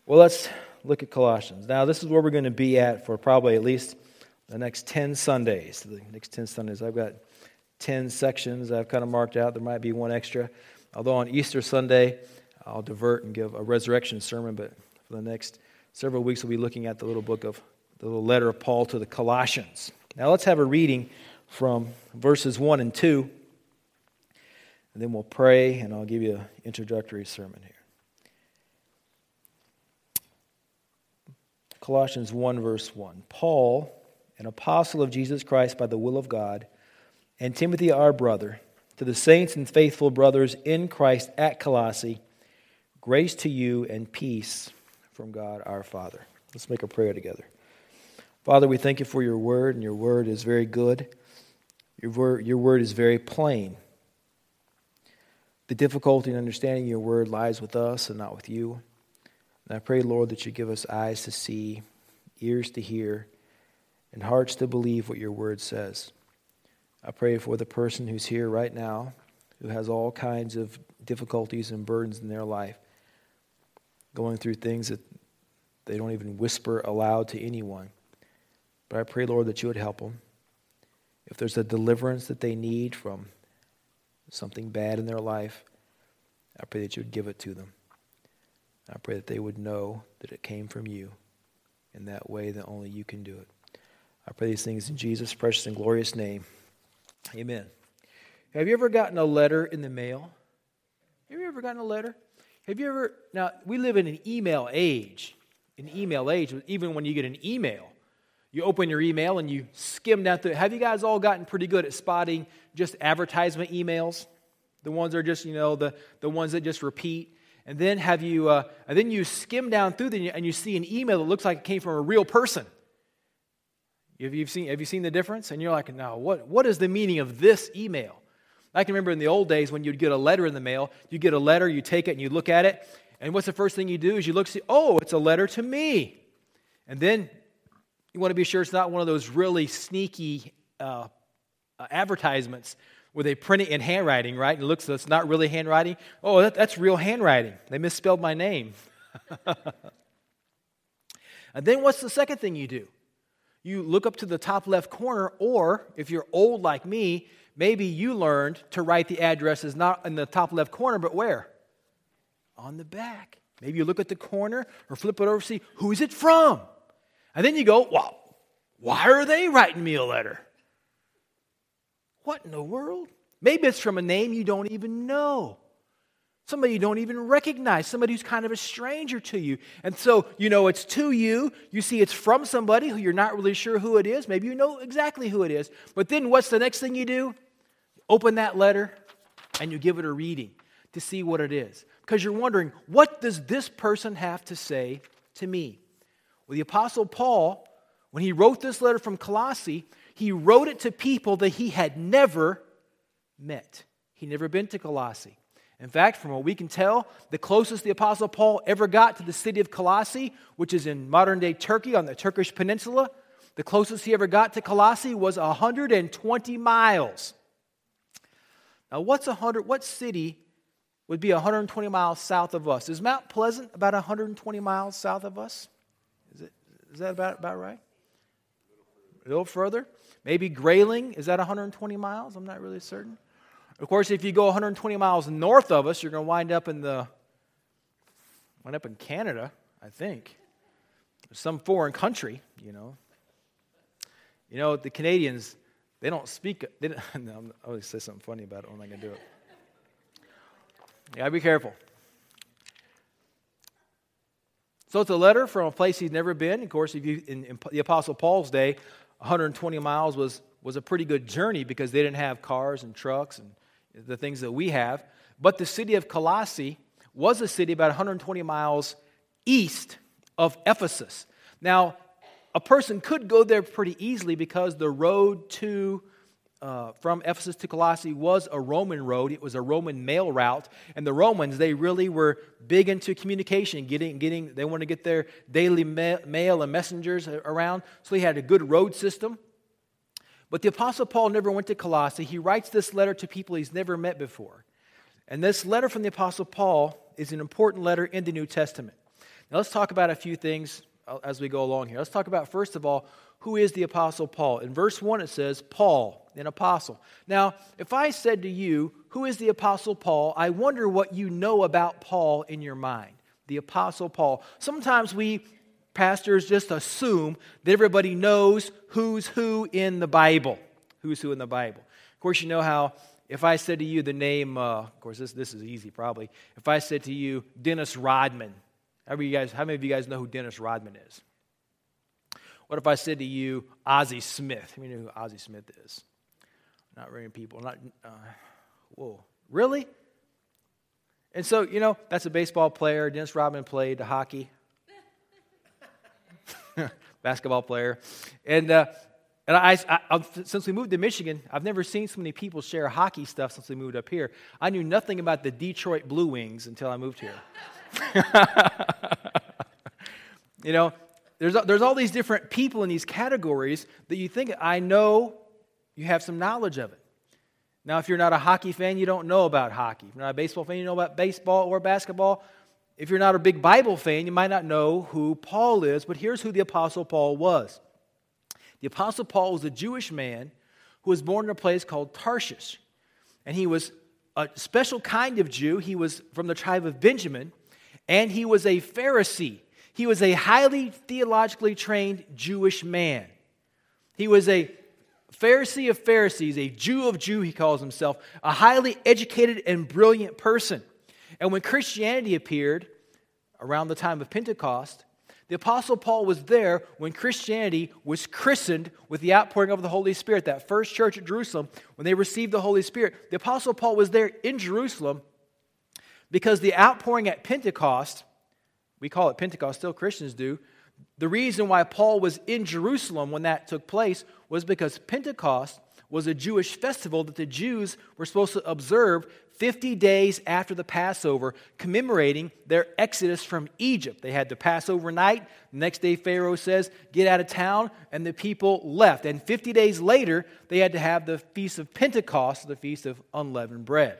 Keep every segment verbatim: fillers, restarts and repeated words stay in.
Well, let's look at Colossians. Now, this is where we're going to be at for probably at least the next ten Sundays. The next ten Sundays, I've got ten sections I've kind of marked out. There might be one extra. Although on Easter Sunday, I'll divert and give a resurrection sermon, but for the next several weeks, we'll be looking at the little book of, the little letter of Paul to the Colossians. Now, let's have a reading from verses one and two, and then we'll pray, and I'll give you an introductory sermon here. Colossians one, verse one. Paul, an apostle of Jesus Christ by the will of God, and Timothy our brother, to the saints and faithful brothers in Christ at Colossae, grace to you and peace from God our Father. Let's make a prayer together. Father, we thank you for your word, and your word is very good. Your word, your word is very plain. The difficulty in understanding your word lies with us and not with you. And I pray, Lord, that you give us eyes to see, ears to hear, and hearts to believe what your word says. I pray for the person who's here right now, who has all kinds of difficulties and burdens in their life, going through things that they don't even whisper aloud to anyone. But I pray, Lord, that you would help them. If there's a deliverance that they need from something bad in their life, I pray that you would give it to them. I pray that they would know that it came from you in that way that only you can do it. I pray these things in Jesus' precious and glorious name. Amen. Have you ever gotten a letter in the mail? Have you ever gotten a letter? Have you ever, now we live in an email age, an email age, even when you get an email, you open your email and you skim down through it. Have you guys all gotten pretty good at spotting just advertisement emails? The ones that are just, you know, the, the ones that just repeat. And then have you, uh, and then you skim down through them and you see an email that looks like it came from a real person. Have you seen, have you seen the difference? And you're like, no, what, what is the meaning of this email? I can remember in the old days when you'd get a letter in the mail, you get a letter, you take it and you look at it, and what's the first thing you do is you look, see, oh, it's a letter to me. And then you want to be sure it's not one of those really sneaky uh, uh, advertisements where they print it in handwriting, right? And it looks, so it's not really handwriting. Oh, that, that's real handwriting. They misspelled my name. And then what's the second thing you do? You look up to the top left corner, or if you're old like me, maybe you learned to write the addresses not in the top left corner, but where? On the back. Maybe you look at the corner or flip it over, see, who's it from? And then you go, well, why are they writing me a letter? What in the world? Maybe it's from a name you don't even know. Somebody you don't even recognize. Somebody who's kind of a stranger to you. And so, you know, it's to you. You see it's from somebody who you're not really sure who it is. Maybe you know exactly who it is. But then what's the next thing you do? Open that letter and you give it a reading to see what it is. Because you're wondering, what does this person have to say to me? Well, the Apostle Paul, when he wrote this letter from Colossae, he wrote it to people that he had never met. He'd never been to Colossae. In fact, from what we can tell, the closest the Apostle Paul ever got to the city of Colossae, which is in modern-day Turkey on the Turkish peninsula, the closest he ever got to Colossae was one hundred twenty miles. Now, what's one hundred? What city would be one hundred twenty miles south of us? Is Mount Pleasant about one hundred twenty miles south of us? Is it? Is that about, about right? A little further? Maybe Grayling, is that one hundred twenty miles? I'm not really certain. Of course, if you go one hundred twenty miles north of us, you're going to wind up in the wind up in Canada, I think. Some foreign country, you know. You know, the Canadians, they don't speak. They don't, no, I'm, I always say something funny about it when I'm going to do it. You got to be careful. So it's a letter from a place he's never been. Of course, if you in, in the Apostle Paul's day, one hundred twenty miles was, was a pretty good journey because they didn't have cars and trucks and the things that we have. But the city of Colossae was a city about one hundred twenty miles east of Ephesus. Now, a person could go there pretty easily because the road to Uh, from Ephesus to Colossae was a Roman road. It was a Roman mail route. And the Romans, they really were big into communication, getting, getting. They wanted to get their daily ma- mail and messengers around. So they had a good road system. But the Apostle Paul never went to Colossae. He writes this letter to people he's never met before. And this letter from the Apostle Paul is an important letter in the New Testament. Now let's talk about a few things as we go along here. Let's talk about, first of all, who is the Apostle Paul? In verse one it says, Paul, an apostle. Now, if I said to you, who is the Apostle Paul? I wonder what you know about Paul in your mind. The Apostle Paul. Sometimes we pastors just assume that everybody knows who's who in the Bible. Who's who in the Bible. Of course, you know how if I said to you the name, uh, of course, this, this is easy probably. If I said to you, Dennis Rodman. How many, of you guys, how many of you guys know who Dennis Rodman is? What if I said to you, Ozzie Smith? How many know who Ozzie Smith is? Not very many people. Not, uh, whoa, really? And so, you know, that's a baseball player. Dennis Rodman played the hockey. Basketball player. And uh, and I, I, I, since we moved to Michigan, I've never seen so many people share hockey stuff since we moved up here. I knew nothing about the Detroit Blue Wings until I moved here. You know, there's, there's all these different people in these categories that you think, I know you have some knowledge of it. Now, if you're not a hockey fan, you don't know about hockey. If you're not a baseball fan, you know about baseball or basketball. If you're not a big Bible fan, you might not know who Paul is, but here's who the Apostle Paul was. The Apostle Paul was a Jewish man who was born in a place called Tarshish. And he was a special kind of Jew. He was from the tribe of Benjamin, and he was a Pharisee. He was a highly theologically trained Jewish man. He was a Pharisee of Pharisees, a Jew of Jew, he calls himself, a highly educated and brilliant person. And when Christianity appeared around the time of Pentecost, the Apostle Paul was there when Christianity was christened with the outpouring of the Holy Spirit. That first church at Jerusalem, when they received the Holy Spirit, the Apostle Paul was there in Jerusalem because the outpouring at Pentecost, we call it Pentecost, still Christians do. The reason why Paul was in Jerusalem when that took place was because Pentecost was a Jewish festival that the Jews were supposed to observe fifty days after the Passover, commemorating their exodus from Egypt. They had the Passover night. The next day Pharaoh says, get out of town, and the people left. And fifty days later, they had to have the Feast of Pentecost, the Feast of Unleavened Bread.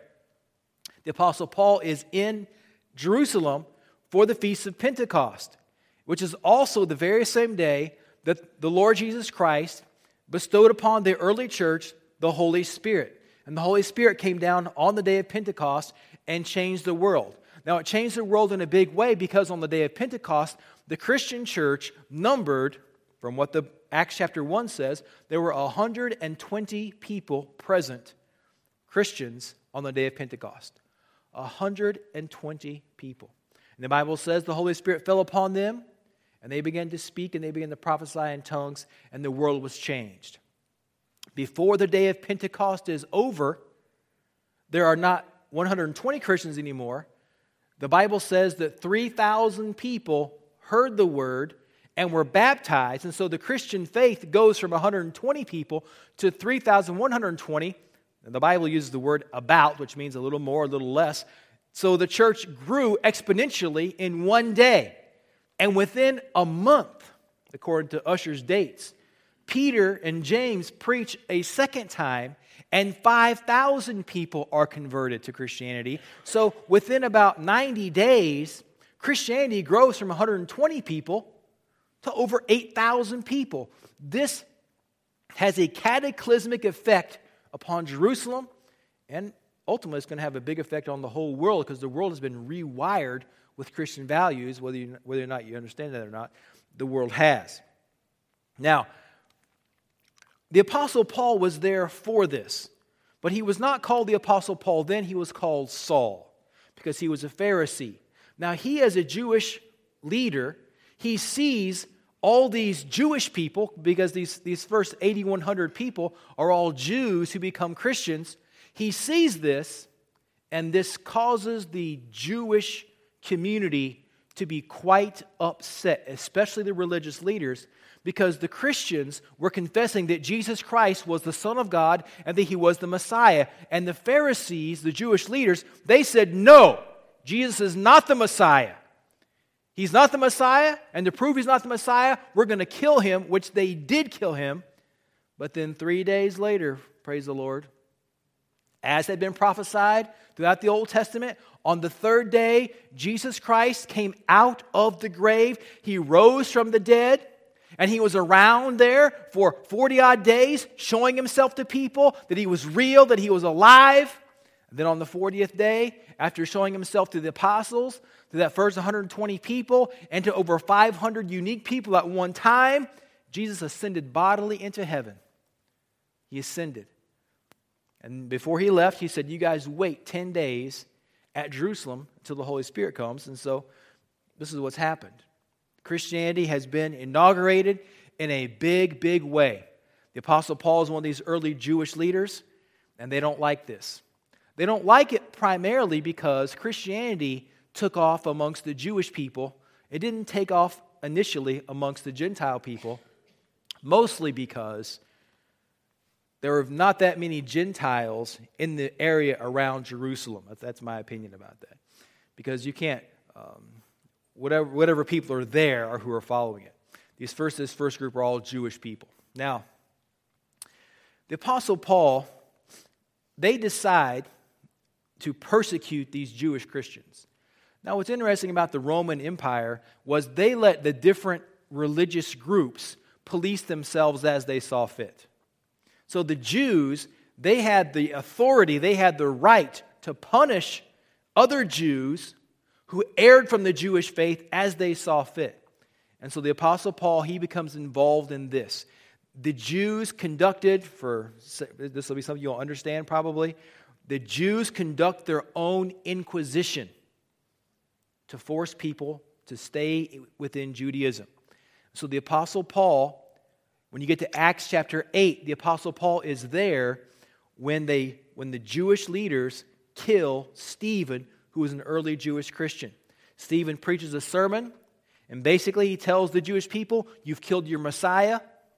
The Apostle Paul is in Jerusalem for the Feast of Pentecost, which is also the very same day that the Lord Jesus Christ bestowed upon the early church the Holy Spirit. And the Holy Spirit came down on the day of Pentecost and changed the world. Now, it changed the world in a big way because on the day of Pentecost, the Christian church numbered, from what the Acts chapter one says, there were one hundred twenty people present, Christians, on the day of Pentecost. one hundred twenty people. And the Bible says the Holy Spirit fell upon them, and they began to speak, and they began to prophesy in tongues, and the world was changed. Before the day of Pentecost is over, there are not one hundred twenty Christians anymore. The Bible says that three thousand people heard the word and were baptized. And so the Christian faith goes from one hundred twenty people to three thousand one hundred twenty. And the Bible uses the word about, which means a little more, a little less. So the church grew exponentially in one day. And within a month, according to Ussher's dates, Peter and James preach a second time, and five thousand people are converted to Christianity. So within about ninety days, Christianity grows from one hundred twenty people to over eight thousand people. This has a cataclysmic effect upon Jerusalem, and ultimately it's going to have a big effect on the whole world because the world has been rewired with Christian values, whether you, whether or not you understand that or not, the world has. Now, the Apostle Paul was there for this, but he was not called the Apostle Paul then, he was called Saul, because he was a Pharisee. Now, he as a Jewish leader, he sees all these Jewish people, because these, these first eighty-one hundred people are all Jews who become Christians. He sees this, and this causes the Jewish community to be quite upset, especially the religious leaders, because the Christians were confessing that Jesus Christ was the Son of God and that He was the Messiah. And the Pharisees, the Jewish leaders, they said, no, Jesus is not the Messiah. He's not the Messiah, and to prove He's not the Messiah, we're going to kill Him, which they did kill Him. But then three days later, praise the Lord, As had been prophesied throughout the Old Testament, on the third day, Jesus Christ came out of the grave. He rose from the dead, and he was around there for forty-odd days, showing himself to people that he was real, that he was alive. And then on the fortieth day, after showing himself to the apostles, to that first one hundred twenty people, and to over five hundred unique people at one time, Jesus ascended bodily into heaven. He ascended. And before he left, he said, you guys wait ten days at Jerusalem until the Holy Spirit comes. And so this is what's happened. Christianity has been inaugurated in a big, big way. The Apostle Paul is one of these early Jewish leaders, and they don't like this. They don't like it primarily because Christianity took off amongst the Jewish people. It didn't take off initially amongst the Gentile people, mostly because there were not that many Gentiles in the area around Jerusalem. That's my opinion about that. Because you can't, um, whatever whatever people are there are who are following it. These first, this first group are all Jewish people. Now, the Apostle Paul, they decide to persecute these Jewish Christians. Now, what's interesting about the Roman Empire was they let the different religious groups police themselves as they saw fit. So the Jews, they had the authority, they had the right to punish other Jews who erred from the Jewish faith as they saw fit. And so the Apostle Paul, he becomes involved in this. The Jews conducted, for this will be something you'll understand probably, the Jews conduct their own inquisition to force people to stay within Judaism. So the Apostle Paul, when you get to Acts chapter eight, the Apostle Paul is there when they when the Jewish leaders kill Stephen, who was an early Jewish Christian. Stephen preaches a sermon, and basically he tells the Jewish people, you've killed your Messiah,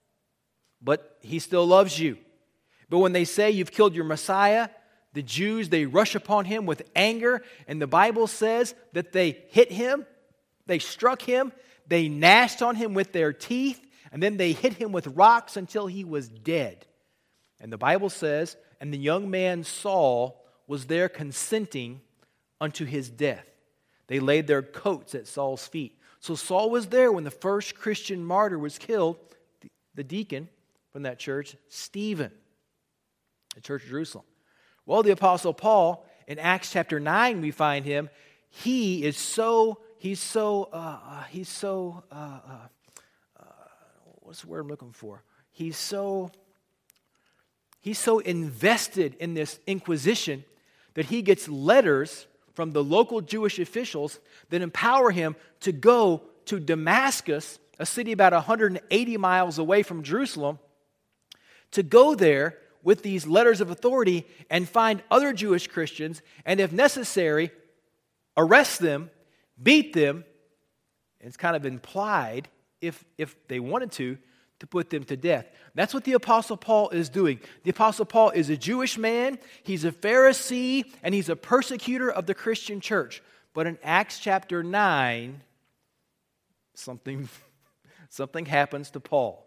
but he still loves you. But when they say you've killed your Messiah, the Jews, they rush upon him with anger, and the Bible says that they hit him, they struck him, they gnashed on him with their teeth, and then they hit him with rocks until he was dead. And the Bible says, and the young man Saul was there consenting unto his death. They laid their coats at Saul's feet. So Saul was there when the first Christian martyr was killed, the deacon from that church, Stephen, the church of Jerusalem. Well, the Apostle Paul, in Acts chapter nine, we find him. He is so, he's so, uh, he's so, uh, uh, uh, what's the word I'm looking for? He's so, he's so invested in this inquisition that he gets letters from the local Jewish officials that empower him to go to Damascus, a city about one hundred eighty miles away from Jerusalem, to go there with these letters of authority and find other Jewish Christians, and if necessary, arrest them, beat them, and it's kind of implied, if, if they wanted to, to put them to death. That's what the Apostle Paul is doing. The Apostle Paul is a Jewish man, he's a Pharisee, and he's a persecutor of the Christian church. But in Acts chapter nine, something, something happens to Paul.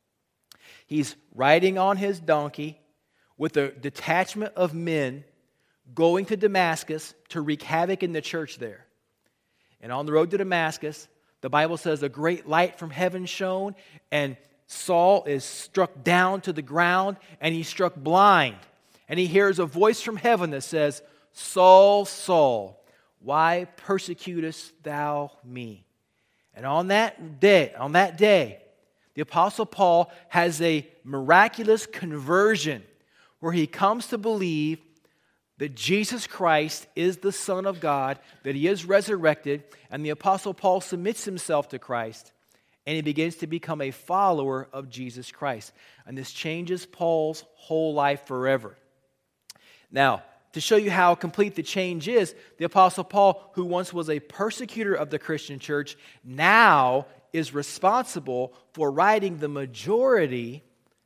He's riding on his donkey with a detachment of men going to Damascus to wreak havoc in the church there. And on the road to Damascus, the Bible says a great light from heaven shone, and Saul is struck down to the ground, and he's struck blind. And he hears a voice from heaven that says, Saul, Saul, why persecutest thou me? And on that day, on that day, the Apostle Paul has a miraculous conversion where he comes to believe that Jesus Christ is the Son of God, that he is resurrected, and the Apostle Paul submits himself to Christ, and he begins to become a follower of Jesus Christ. And this changes Paul's whole life forever. Now, to show you how complete the change is, the Apostle Paul, who once was a persecutor of the Christian church, now is responsible for writing the majority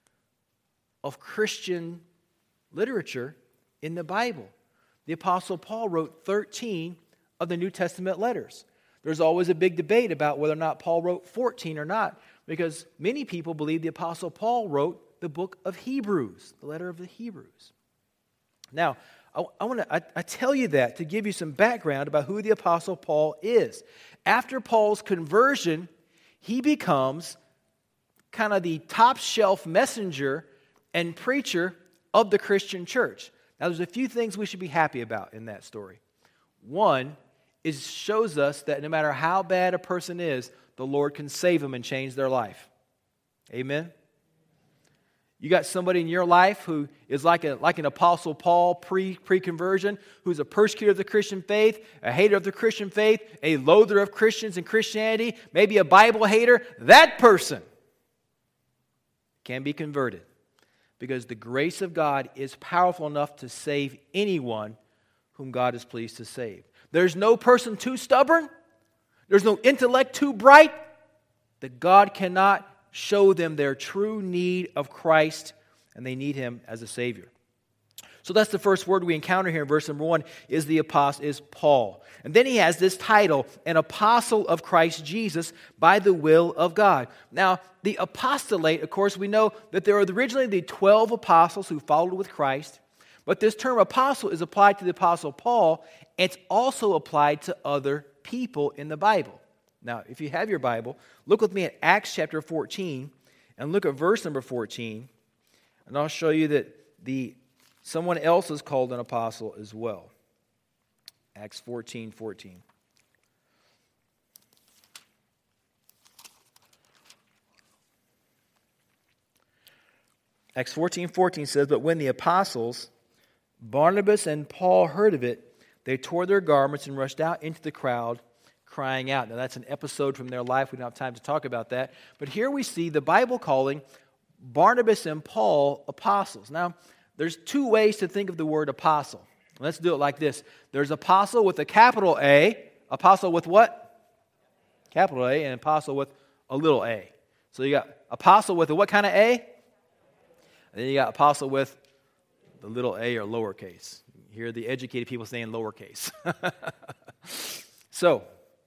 of Christian literature in the Bible. The Apostle Paul wrote thirteen of the New Testament letters. There's always a big debate about whether or not Paul wrote fourteen or not, because many people believe the Apostle Paul wrote the book of Hebrews, the letter of the Hebrews. Now, I, I want to I, I tell you that to give you some background about who the Apostle Paul is. After Paul's conversion, he becomes kind of the top shelf messenger and preacher of the Christian church. Now, there's a few things we should be happy about in that story. One is shows us that no matter how bad a person is, the Lord can save them and change their life. Amen? You got somebody in your life who is like a like an Apostle Paul pre, pre-conversion, who's a persecutor of the Christian faith, a hater of the Christian faith, a loather of Christians and Christianity, maybe a Bible hater. That person can be converted because the grace of God is powerful enough to save anyone whom God is pleased to save. There's no person too stubborn. There's no intellect too bright that God cannot show them their true need of Christ, and they need Him as a Savior. So that's the first word we encounter here in verse number one, is the apostle, is Paul. And then he has this title, an apostle of Christ Jesus by the will of God. Now, the apostolate, of course, we know that there were originally the twelve apostles who followed with Christ, but this term apostle is applied to the Apostle Paul. It's also applied to other people in the Bible. Now, if you have your Bible, look with me at Acts chapter fourteen and look at verse number fourteen, and I'll show you that the someone else is called an apostle as well. Acts fourteen fourteen. Acts fourteen fourteen says, "But when the apostles, Barnabas and Paul, heard of it, they tore their garments and rushed out into the crowd, crying out." Now, that's an episode from their life. We don't have time to talk about that. But here we see the Bible calling Barnabas and Paul apostles. Now, there's two ways to think of the word apostle. Let's do it like this. There's apostle with a capital A. Apostle with what? Capital A. And apostle with a little a. So you got apostle with a what kind of A? And then you got apostle with the little a or lowercase. You hear the educated people saying lowercase. So,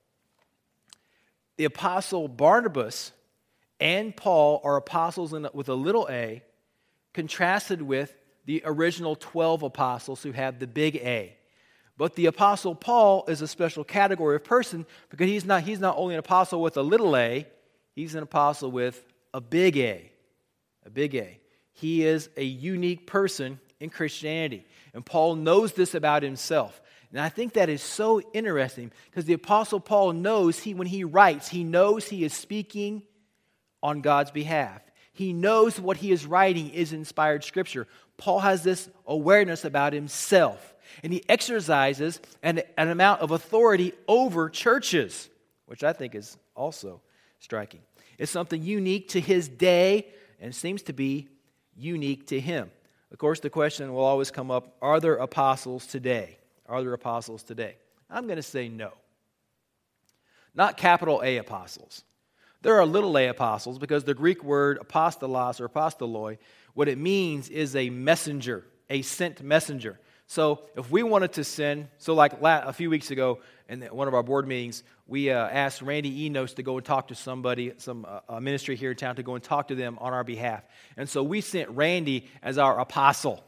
the apostle Barnabas and Paul are apostles in, with a little a, contrasted with the original twelve apostles who have the big A. But the apostle Paul is a special category of person because he's not, he's not only an apostle with a little a, he's an apostle with a big A. A big A. He is a unique person in Christianity. And Paul knows this about himself. And I think that is so interesting because the Apostle Paul knows, he when he writes, he knows he is speaking on God's behalf. He knows what he is writing is inspired Scripture. Paul has this awareness about himself. And he exercises an, an amount of authority over churches, which I think is also striking. It's something unique to his day and seems to be unique to him. Of course, the question will always come up, are there apostles today? Are there apostles today? I'm going to say no. Not capital A apostles. There are little a apostles because the Greek word apostolos or apostoloi, what it means is a messenger, a sent messenger. So if we wanted to send, so like a few weeks ago in one of our board meetings, we uh, asked Randy Enos to go and talk to somebody, some uh, ministry here in town, to go and talk to them on our behalf. And so we sent Randy as our apostle.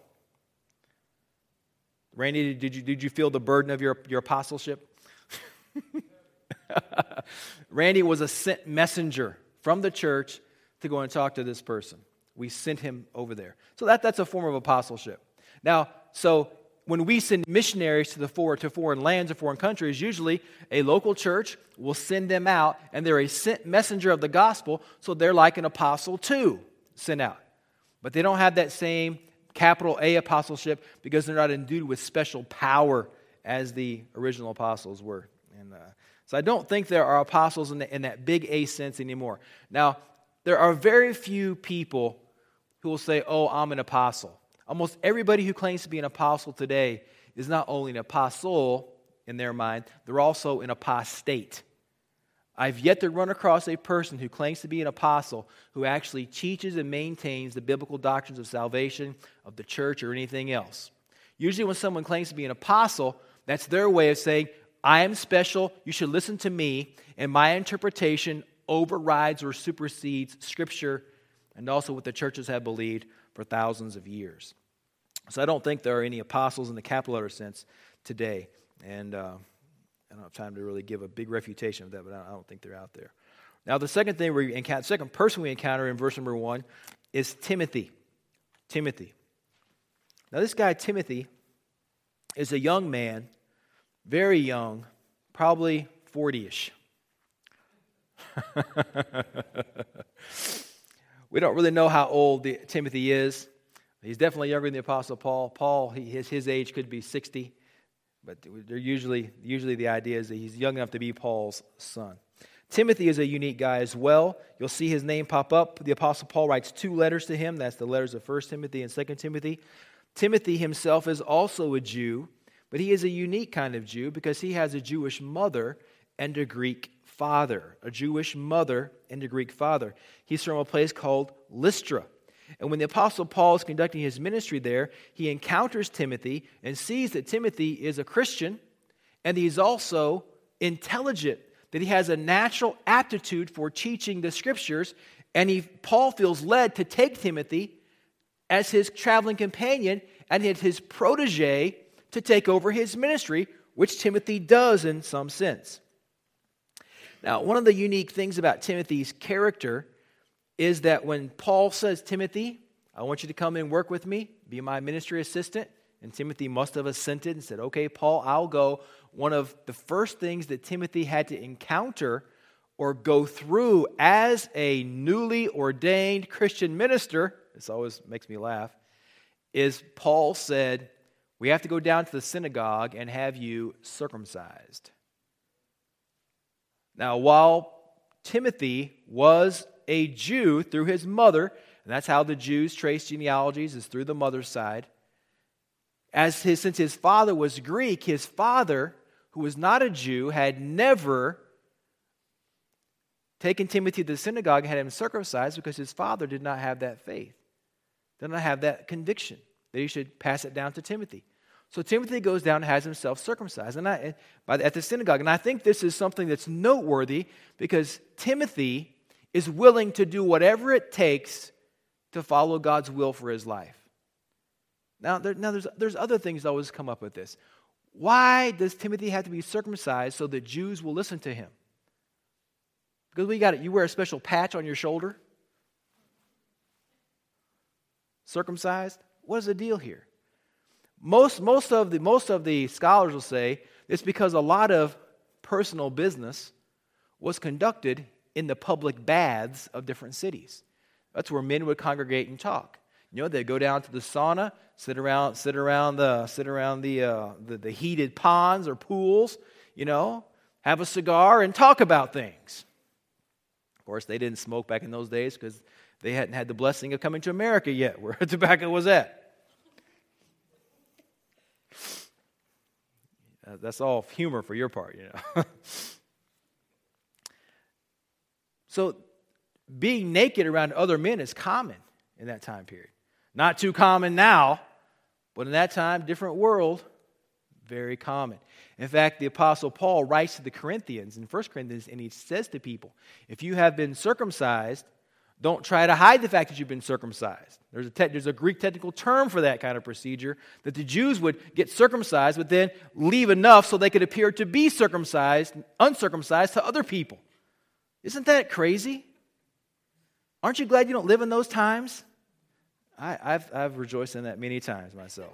Randy, did you did you feel the burden of your, your apostleship? Randy was a sent messenger from the church to go and talk to this person. We sent him over there. So that, that's a form of apostleship. Now, so when we send missionaries to the for, to foreign lands or foreign countries, usually a local church will send them out, and they're a sent messenger of the gospel, so they're like an apostle too, sent out. But they don't have that same capital A apostleship because they're not endued with special power as the original apostles were. And uh, so I don't think there are apostles in, the, in that big A sense anymore. Now, there are very few people who will say, oh, I'm an apostle. Almost everybody who claims to be an apostle today is not only an apostle in their mind, they're also an apostate. I've yet to run across a person who claims to be an apostle who actually teaches and maintains the biblical doctrines of salvation, of the church, or anything else. Usually when someone claims to be an apostle, that's their way of saying, I am special, you should listen to me, and my interpretation overrides or supersedes Scripture and also what the churches have believed for thousands of years. So I don't think there are any apostles in the capital letter sense today. And uh, I don't have time to really give a big refutation of that, but I don't think they're out there. Now, the second thing we encounter, second person we encounter in verse number one is Timothy. Timothy. Now, this guy, Timothy, is a young man, very young, probably forty-ish. We don't really know how old the, Timothy is. He's definitely younger than the Apostle Paul. Paul, he, his, his age could be sixty, but they're usually, usually the idea is that he's young enough to be Paul's son. Timothy is a unique guy as well. You'll see his name pop up. The Apostle Paul writes two letters to him. That's the letters of First Timothy and Second Timothy. Timothy himself is also a Jew, but he is a unique kind of Jew because he has a Jewish mother and a Greek father. A Jewish mother and a Greek father. He's from a place called Lystra. And when the Apostle Paul is conducting his ministry there, he encounters Timothy and sees that Timothy is a Christian and he's also intelligent, that he has a natural aptitude for teaching the Scriptures, and he, Paul feels led to take Timothy as his traveling companion and his protege to take over his ministry, which Timothy does in some sense. Now, one of the unique things about Timothy's character is that when Paul says, Timothy, I want you to come and work with me, be my ministry assistant, and Timothy must have assented and said, okay, Paul, I'll go. One of the first things that Timothy had to encounter or go through as a newly ordained Christian minister, this always makes me laugh, is Paul said, we have to go down to the synagogue and have you circumcised. Now, while Timothy was a Jew through his mother, and that's how the Jews trace genealogies, is through the mother's side, as his, since his father was Greek, his father, who was not a Jew, had never taken Timothy to the synagogue and had him circumcised because his father did not have that faith, did not have that conviction that he should pass it down to Timothy. So Timothy goes down and has himself circumcised and I, by the, at the synagogue. And I think this is something that's noteworthy because Timothy is willing to do whatever it takes to follow God's will for his life. Now, there, now there's, there's other things that always come up with this. Why does Timothy have to be circumcised so that Jews will listen to him? Because we got it. You wear a special patch on your shoulder? Circumcised? What is the deal here? Most, most, of the, most of the scholars will say it's because a lot of personal business was conducted in the public baths of different cities. That's where men would congregate and talk. You know, they'd go down to the sauna, sit around, sit around the, sit around the, uh, the, the heated ponds or pools. You know, have a cigar and talk about things. Of course, they didn't smoke back in those days because they hadn't had the blessing of coming to America yet, where tobacco was at. Uh, that's all humor for your part, you know. So, being naked around other men is common in that time period. Not too common now, but in that time, different world, very common. In fact, the Apostle Paul writes to the Corinthians in First Corinthians, and he says to people, if you have been circumcised, don't try to hide the fact that you've been circumcised. There's a, te- there's a Greek technical term for that kind of procedure, that the Jews would get circumcised, but then leave enough so they could appear to be circumcised, uncircumcised to other people. Isn't that crazy? Aren't you glad you don't live in those times? I, I've, I've rejoiced in that many times myself.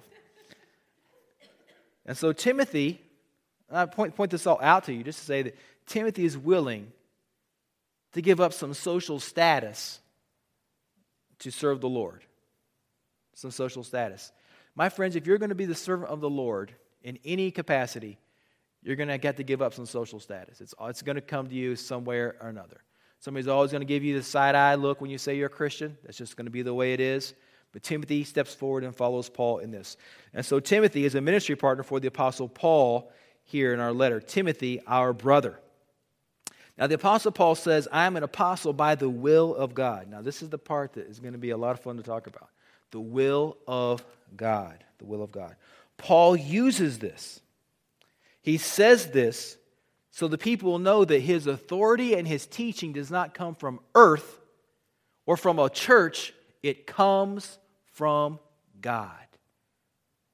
And so Timothy, and I point, point this all out to you just to say that Timothy is willing to give up some social status to serve the Lord. Some social status. My friends, if you're going to be the servant of the Lord in any capacity, you're going to have to give up some social status. It's, it's going to come to you somewhere or another. Somebody's always going to give you the side-eye look when you say you're a Christian. That's just going to be the way it is. But Timothy steps forward and follows Paul in this. And so Timothy is a ministry partner for the Apostle Paul here in our letter. Timothy, our brother. Now the Apostle Paul says, I am an apostle by the will of God. Now this is the part that is going to be a lot of fun to talk about. The will of God. The will of God. Paul uses this. He says this so the people will know that his authority and his teaching does not come from earth or from a church. It comes from God.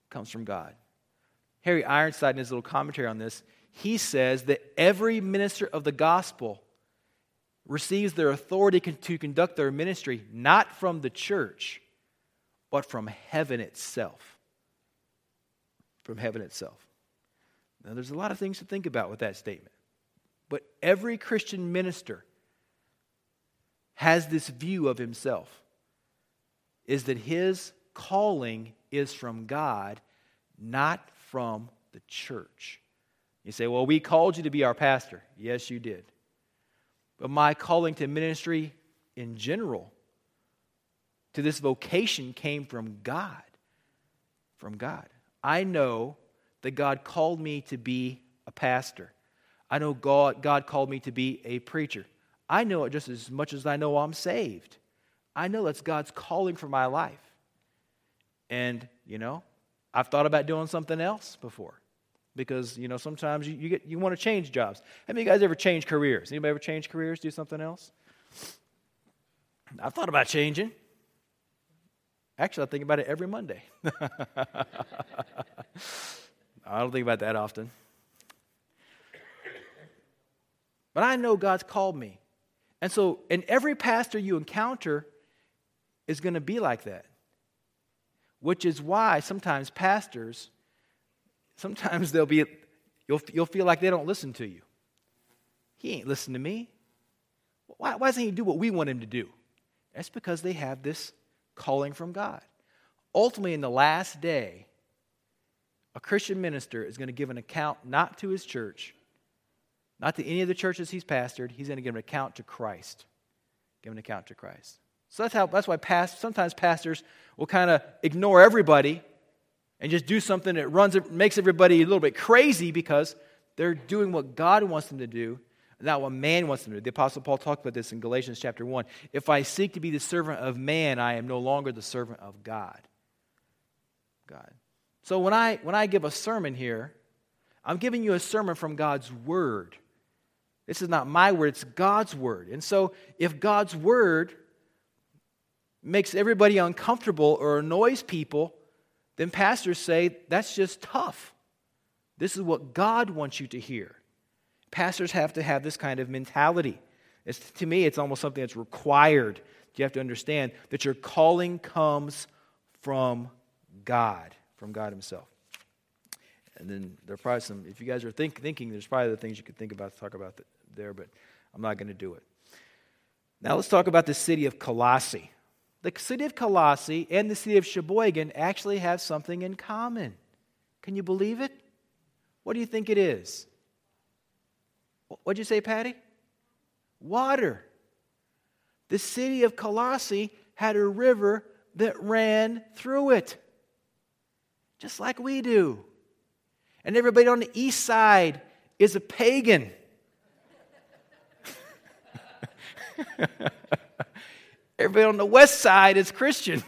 comes from God. Harry Ironside, in his little commentary on this, he says that every minister of the gospel receives their authority to conduct their ministry not from the church, but from heaven itself. From heaven itself. Now, there's a lot of things to think about with that statement. But every Christian minister has this view of himself, is that his calling is from God, not from the church. You say, well, we called you to be our pastor. Yes, you did. But my calling to ministry in general, to this vocation, came from God. From God. I know that God called me to be a pastor. I know God, God called me to be a preacher. I know it just as much as I know I'm saved. I know that's God's calling for my life. And, you know, I've thought about doing something else before. Because, you know, sometimes you, you get you want to change jobs. How many of you guys ever change careers? Anybody ever change careers, do something else? I've thought about changing. Actually, I think about it every Monday. I don't think about that often. But I know God's called me. And so, and every pastor you encounter is going to be like that. Which is why sometimes pastors, sometimes they'll be, you'll, you'll feel like they don't listen to you. He ain't listening to me. Why, why doesn't he do what we want him to do? That's because they have this calling from God. Ultimately, in the last day, a Christian minister is going to give an account not to his church, not to any of the churches he's pastored. He's going to give an account to Christ. Give an account to Christ. So that's how. That's why past, sometimes pastors will kind of ignore everybody and just do something that runs, makes everybody a little bit crazy because they're doing what God wants them to do, not what man wants them to do. The Apostle Paul talked about this in Galatians chapter one. If I seek to be the servant of man, I am no longer the servant of God. God. So when I when I give a sermon here, I'm giving you a sermon from God's Word. This is not my word, it's God's Word. And so if God's Word makes everybody uncomfortable or annoys people, then pastors say, that's just tough. This is what God wants you to hear. Pastors have to have this kind of mentality. It's, to me, it's almost something that's required. You have to understand that your calling comes from God, from God Himself. And then there are probably some, if you guys are think, thinking, there's probably the things you could think about to talk about the, there, but I'm not going to do it. Now let's talk about the city of Colossae. The city of Colossae and the city of Sheboygan actually have something in common. Can you believe it? What do you think it is? What'd you say, Patty? Water. The city of Colossae had a river that ran through it, just like we do. And everybody on the east side is a pagan. Everybody on the west side is Christian.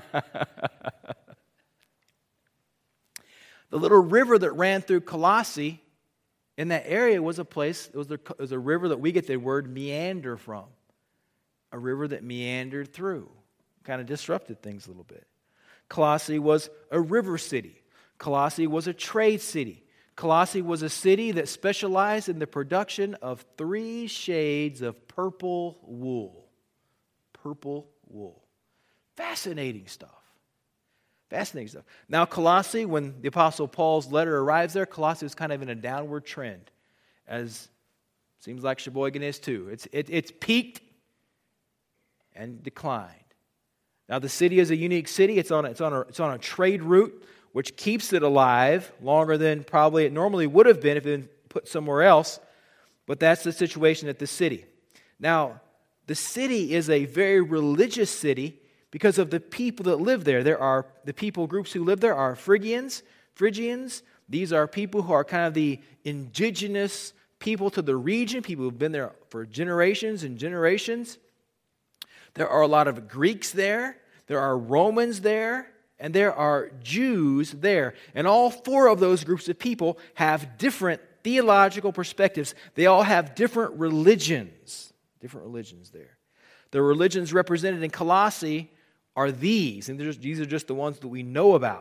The little river that ran through Colossae in that area was a place, it was, a, it was a river that we get the word meander from. A river that meandered through. Kind of disrupted things a little bit. Colossae was a river city. Colossae was a trade city. Colossae was a city that specialized in the production of three shades of purple wool. Purple wool. Fascinating stuff. Fascinating stuff. Now, Colossae, when the Apostle Paul's letter arrives there, Colossae is kind of in a downward trend, as it seems like Sheboygan is too. It's, it, it's peaked and declined. Now, the city is a unique city. It's on a, it's on a, it's on a trade route, which keeps it alive longer than probably it normally would have been if it had been put somewhere else. But that's the situation at the city. Now, the city is a very religious city because of the people that live there. There are the people groups who live there are Phrygians. Phrygians, these are people who are kind of the indigenous people to the region, people who've been there for generations and generations. There are a lot of Greeks there. There are Romans there. And there are Jews there. And all four of those groups of people have different theological perspectives. They all have different religions. Different religions there. The religions represented in Colossae are these. And these are just the ones that we know about.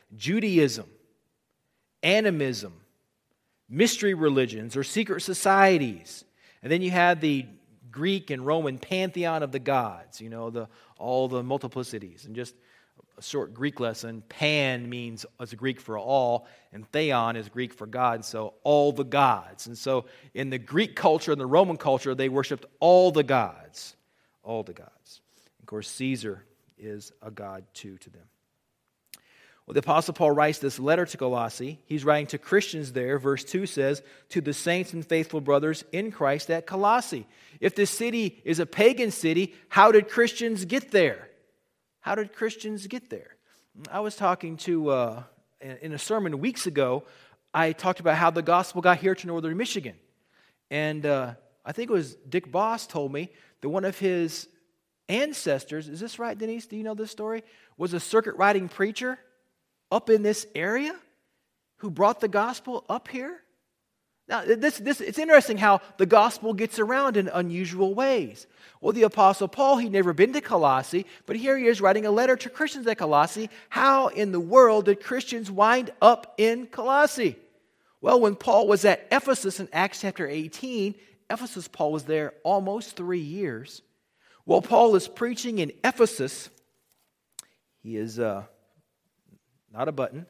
Judaism, animism, mystery religions, or secret societies. And then you had the Greek and Roman pantheon of the gods, you know, the all the multiplicities. And just a short Greek lesson, pan means, as a Greek for all, and theon is Greek for God, so all the gods. And so in the Greek culture and the Roman culture, they worshipped all the gods, all the gods. Of course, Caesar is a god too to them. Well, the Apostle Paul writes this letter to Colossae. He's writing to Christians there. Verse two says, to the saints and faithful brothers in Christ at Colossae. If this city is a pagan city, how did Christians get there? How did Christians get there? I was talking to, uh, in a sermon weeks ago, I talked about how the gospel got here to northern Michigan. And uh, I think it was Dick Boss told me that one of his ancestors, is this right, Denise? Do you know this story? Was a circuit riding preacher up in this area who brought the gospel up here? Now, this, this, it's interesting how the gospel gets around in unusual ways. Well, the Apostle Paul, he'd never been to Colossae, but here he is writing a letter to Christians at Colossae. How in the world did Christians wind up in Colossae? Well, when Paul was at Ephesus in Acts chapter eighteen, Ephesus, Paul was there almost three years. While Paul is preaching in Ephesus, he is... Uh, Not a button.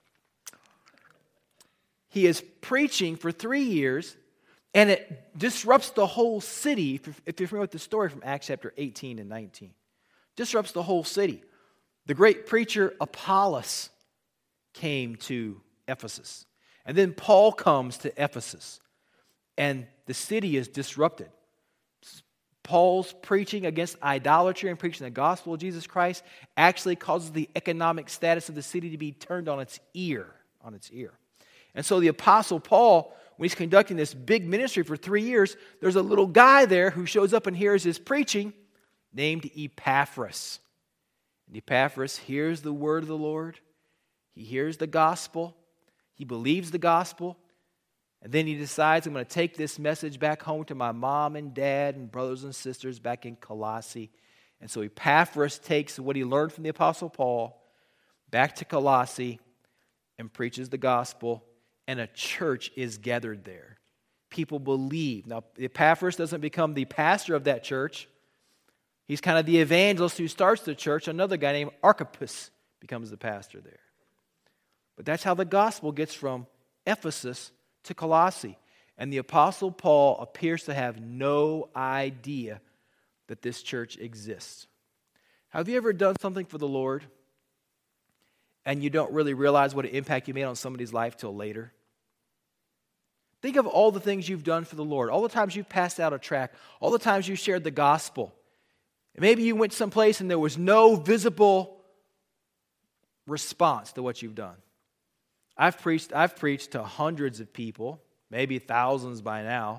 He is preaching for three years, and it disrupts the whole city. If you're familiar with the story from Acts chapter eighteen and nineteen. Disrupts the whole city. The great preacher Apollos came to Ephesus. And then Paul comes to Ephesus. And the city is disrupted. Paul's preaching against idolatry and preaching the gospel of Jesus Christ actually causes the economic status of the city to be turned on its ear, on its ear. And so the Apostle Paul, when he's conducting this big ministry for three years, there's a little guy there who shows up and hears his preaching named Epaphras. And Epaphras hears the word of the Lord. He hears the gospel. He believes the gospel. And then he decides, I'm going to take this message back home to my mom and dad and brothers and sisters back in Colossae. And so Epaphras takes what he learned from the Apostle Paul back to Colossae and preaches the gospel, and a church is gathered there. People believe. Now, Epaphras doesn't become the pastor of that church. He's kind of the evangelist who starts the church. Another guy named Archippus becomes the pastor there. But that's how the gospel gets from Ephesus to Colossae. And the Apostle Paul appears to have no idea that this church exists. Have you ever done something for the Lord and you don't really realize what an impact you made on somebody's life till later? Think of all the things you've done for the Lord, all the times you've passed out a tract, all the times you shared the gospel. And maybe you went someplace and there was no visible response to what you've done. I've preached, I've preached to hundreds of people, maybe thousands by now.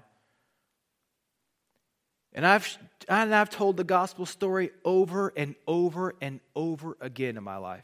And I've, and I've told the gospel story over and over and over again in my life.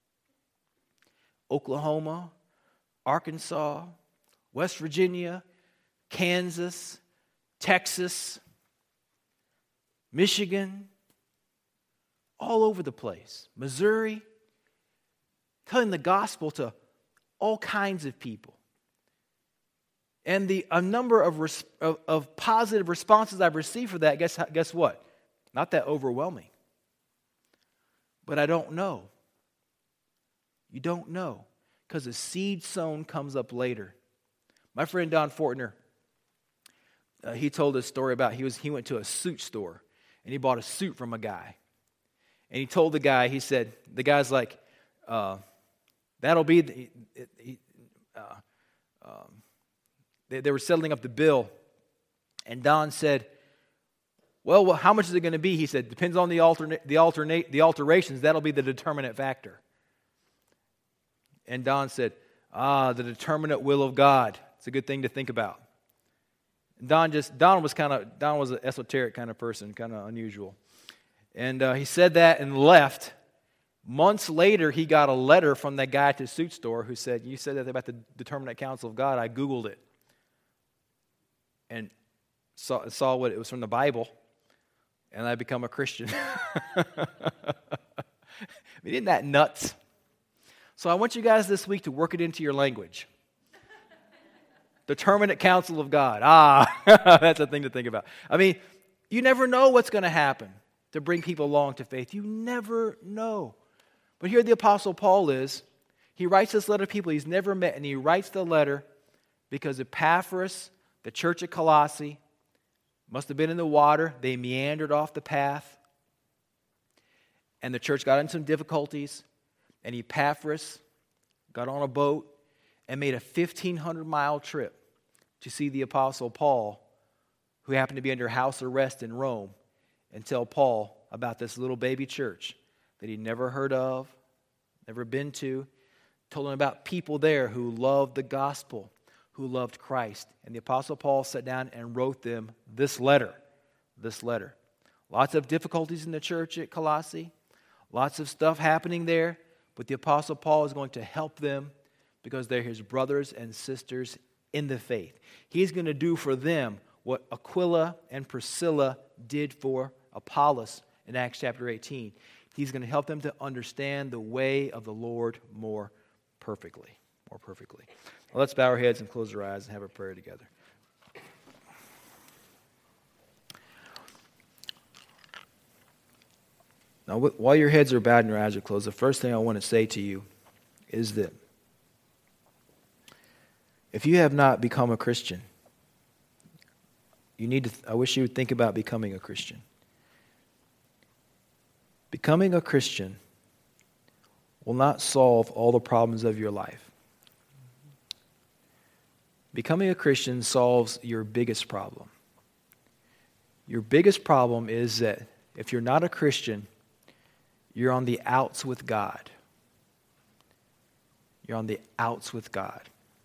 Oklahoma, Arkansas, West Virginia, Kansas, Texas, Michigan, all over the place. Missouri, telling the gospel to all kinds of people. And the a number of, res, of, of positive responses I've received for that, guess, guess what? Not that overwhelming. But I don't know. You don't know. Because a seed sown comes up later. My friend Don Fortner, uh, he told this story about he was he went to a suit store and he bought a suit from a guy. And he told the guy, he said, the guy's like, uh, that'll be, the, he, he, uh, um, they, they were settling up the bill. And Don said, well, well how much is it going to be? He said, depends on the alternate, the alternate, the alterations. That'll be the determinant factor. And Don said, ah, the determinate will of God. It's a good thing to think about. And Don just, Don was kind of, Don was an esoteric kind of person, kind of unusual. And uh, he said that and left. Months later, he got a letter from that guy at the suit store who said, you said that about the determinate counsel of God. I Googled it. And saw, saw what it was from the Bible. And I become a Christian. I mean, isn't that nuts? So I want you guys this week to work it into your language. Determinate counsel of God. Ah, that's a thing to think about. I mean, you never know what's going to happen to bring people along to faith. You never know. But here the Apostle Paul is. He writes this letter to people he's never met, and he writes the letter because Epaphras, the church at Colossae, must have been in the water. They meandered off the path, and the church got in some difficulties, and Epaphras got on a boat and made a fifteen hundred mile trip to see the Apostle Paul, who happened to be under house arrest in Rome, and tell Paul about this little baby church that he'd never heard of, never been to. Told him about people there who loved the gospel, who loved Christ. And the Apostle Paul sat down and wrote them this letter. This letter. Lots of difficulties in the church at Colossae. Lots of stuff happening there. But the Apostle Paul is going to help them because they're his brothers and sisters in the faith. He's going to do for them what Aquila and Priscilla did for Apollos in Acts chapter eighteen. He's going to help them to understand the way of the Lord more perfectly. More perfectly. Well, let's bow our heads and close our eyes and have a prayer together. Now, while your heads are bowed and your eyes are closed, the first thing I want to say to you is that if you have not become a Christian, you need to, I wish you would think about becoming a Christian. Becoming a Christian will not solve all the problems of your life. Becoming a Christian solves your biggest problem. Your biggest problem is that if you're not a Christian, you're on the outs with God. You're on the outs with God.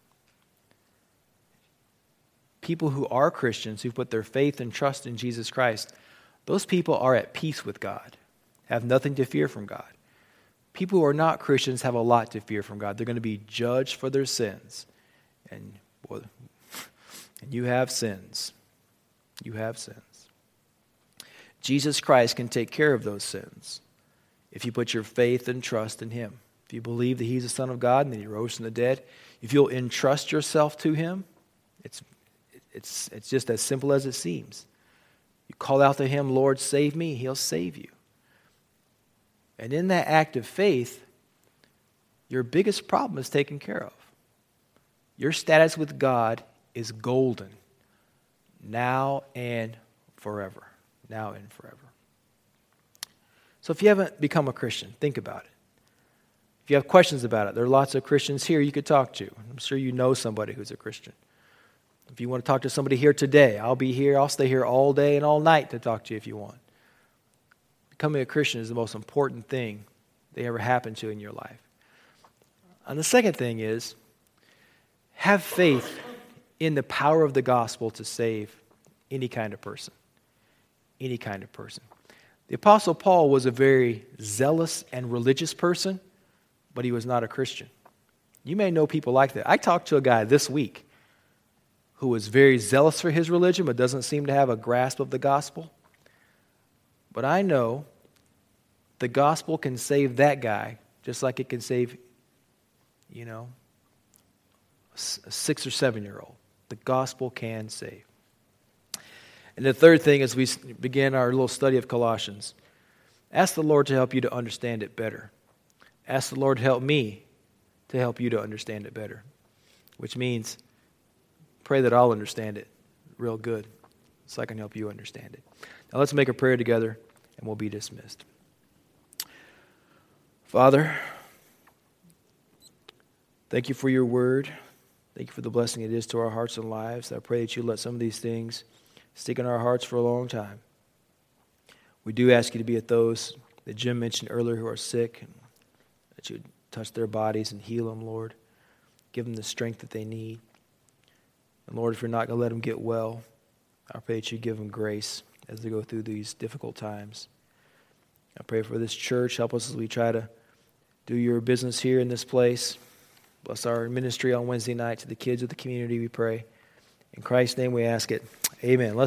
People who are Christians, who put their faith and trust in Jesus Christ, those people are at peace with God, have nothing to fear from God. People who are not Christians have a lot to fear from God. They're going to be judged for their sins. And, well, and you have sins. You have sins. Jesus Christ can take care of those sins if you put your faith and trust in Him. If you believe that He's the Son of God and that He rose from the dead, if you'll entrust yourself to Him, it's, it's, it's just as simple as it seems. You call out to Him, Lord, save me, He'll save you. And in that act of faith, your biggest problem is taken care of. Your status with God is golden, now and forever. Now and forever. So if you haven't become a Christian, think about it. If you have questions about it, there are lots of Christians here you could talk to. I'm sure you know somebody who's a Christian. If you want to talk to somebody here today, I'll be here. I'll stay here all day and all night to talk to you if you want. Becoming a Christian is the most important thing that ever happened to you in your life. And the second thing is, have faith in the power of the gospel to save any kind of person. Any kind of person. The Apostle Paul was a very zealous and religious person, but he was not a Christian. You may know people like that. I talked to a guy this week who was very zealous for his religion, but doesn't seem to have a grasp of the gospel. But I know the gospel can save that guy just like it can save, you know, a six or seven-year-old. The gospel can save. And the third thing, as we begin our little study of Colossians, ask the Lord to help you to understand it better. Ask the Lord to help me to help you to understand it better, which means pray that I'll understand it real good so I can help you understand it. Now let's make a prayer together and we'll be dismissed. Father, thank you for your word. Thank you for the blessing it is to our hearts and lives. I pray that you let some of these things stick in our hearts for a long time. We do ask you to be at those that Jim mentioned earlier who are sick, and that you touch their bodies and heal them, Lord. Give them the strength that they need. And Lord, if you're not going to let them get well, I pray that you give them grace as they go through these difficult times. I pray for this church. Help us as we try to do your business here in this place. Bless our ministry on Wednesday night to the kids of the community, we pray. In Christ's name we ask it. Amen. Let's